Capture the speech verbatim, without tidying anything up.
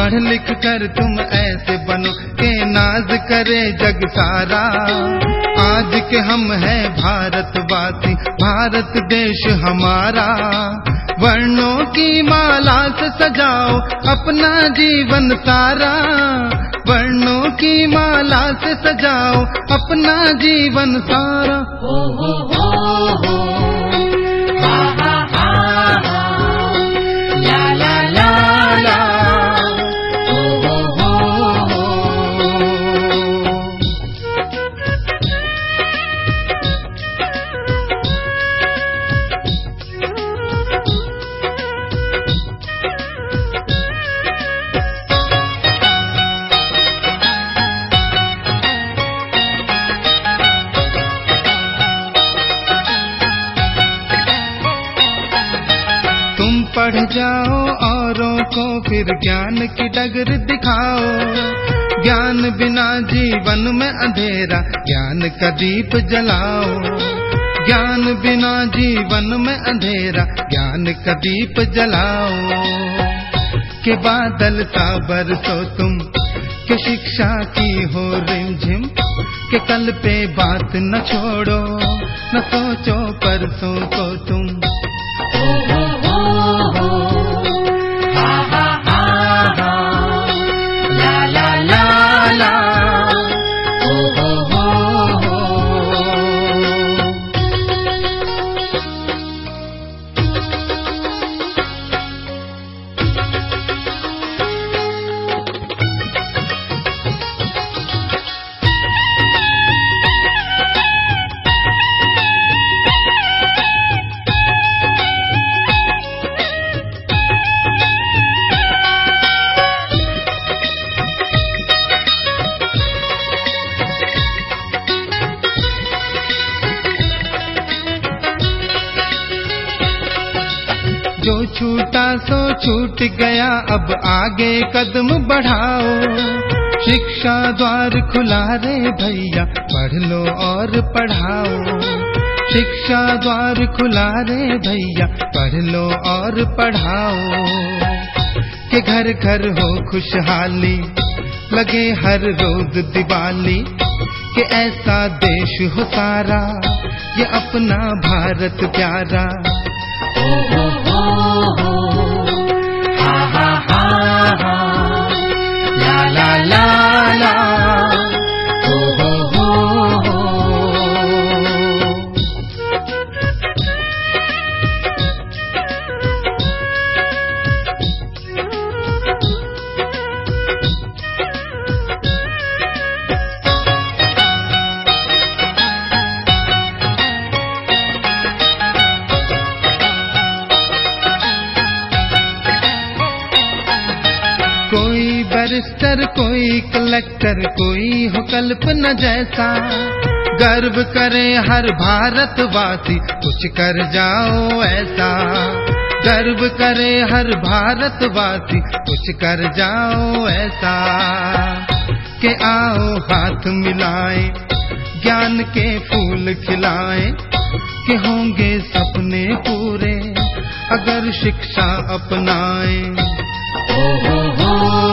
पढ़ लिख कर तुम ऐसे बनो के नाज करे जग सारा। आज के हम हैं भारतवासी, भारत देश हमारा। वर्णों की माला से सजाओ अपना जीवन सारा। वर्णों की माला से सजाओ अपना जीवन सारा। हो हो हो हो हा हा हा हा ला ला ला ला हो हो हो हो। तुम पढ़ जाओ औरों को फिर ज्ञान की डगर दिखाओ। ज्ञान बिना जीवन में अंधेरा, ज्ञान का दीप जलाओ। ज्ञान बिना जीवन में अंधेरा, ज्ञान का दीप जलाओ। के बादल सा बरसो तुम, के शिक्षा की हो रिमझिम, के कल पे बात न छोड़ो, न सोचो परसों को तुम। हो हो हो हो हा हा हा हा ला ला ला ला हो हो हो हो। जो छूटा सो छूट गया, अब आगे कदम बढ़ाओ। शिक्षा द्वार खुला रे भैया, पढ़ लो और पढ़ाओ। शिक्षा द्वार खुला रे भैया, पढ़ लो और पढ़ाओ। के घर घर हो खुशहाली, लगे हर रोज दिवाली। के ऐसा देश हो सारा, ये अपना भारत प्यारा। हो हो हो हो हा हा हा हा ला ला ला ला हो हो हो हो। कोई बैरिस्टर, कोई कलेक्टर, कोई हो कल्पना जैसा। गर्व करे हर भारतवासी, कुछ कर जाओ ऐसा। गर्व करे हर भारतवासी, कुछ कर जाओ ऐसा। के आओ हाथ मिलाए, ज्ञान के फूल खिलाए। के होंगे सपने पूरे अगर शिक्षा अपनाए। हो हो हो